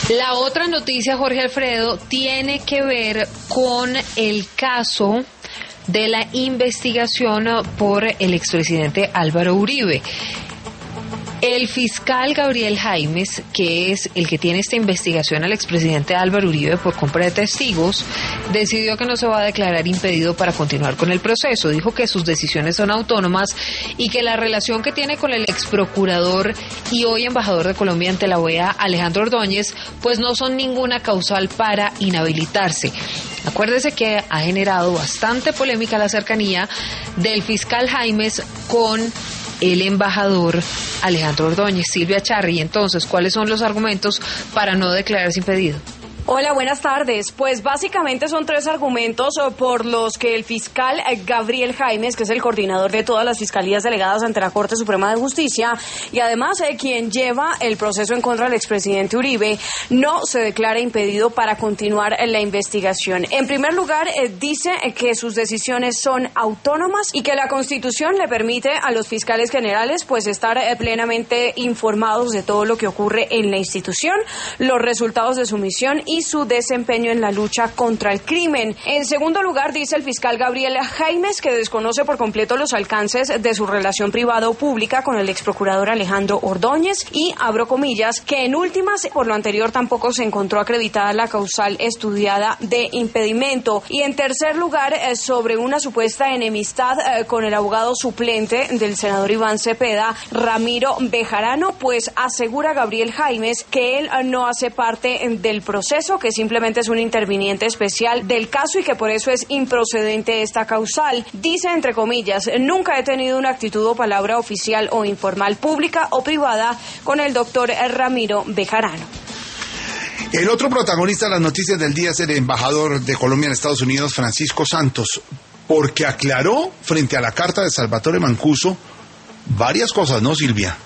La otra noticia, Jorge Alfredo, tiene que ver con el caso de la investigación por el expresidente Álvaro Uribe. El fiscal Gabriel Jaimes, que es el que tiene esta investigación al expresidente Álvaro Uribe por compra de testigos, decidió que no se va a declarar impedido para continuar con el proceso. Dijo que sus decisiones son autónomas y que la relación que tiene con el exprocurador y hoy embajador de Colombia ante la OEA, Alejandro Ordóñez, pues no son ninguna causal para inhabilitarse. Acuérdese que ha generado bastante polémica la cercanía del fiscal Jaimes con el embajador Alejandro Ordóñez. Silvia Charri, entonces, ¿cuáles son los argumentos para no declararse impedido? Hola, buenas tardes. Pues básicamente son 3 argumentos por los que el fiscal Gabriel Jaimes, que es el coordinador de todas las fiscalías delegadas ante la Corte Suprema de Justicia y además quien lleva el proceso en contra del expresidente Uribe, no se declara impedido para continuar la investigación. En primer lugar, dice que sus decisiones son autónomas y que la Constitución le permite a los fiscales generales pues estar plenamente informados de todo lo que ocurre en la institución, los resultados de su misión y su desempeño en la lucha contra el crimen. En segundo lugar, dice el fiscal Gabriel Jaimes que desconoce por completo los alcances de su relación privada o pública con el exprocurador Alejandro Ordóñez y, abro comillas, que en últimas, por lo anterior, tampoco se encontró acreditada la causal estudiada de impedimento. Y en tercer lugar, sobre una supuesta enemistad con el abogado suplente del senador Iván Cepeda, Ramiro Bejarano, pues asegura Gabriel Jaimes que él no hace parte del proceso, que simplemente es un interviniente especial del caso y que por eso es improcedente esta causal. Dice, entre comillas, nunca he tenido una actitud o palabra oficial o informal, pública o privada, con el doctor Ramiro Bejarano. El otro protagonista de las noticias del día es el embajador de Colombia en Estados Unidos, Francisco Santos, porque aclaró frente a la carta de Salvatore Mancuso varias cosas, ¿no, Silvia?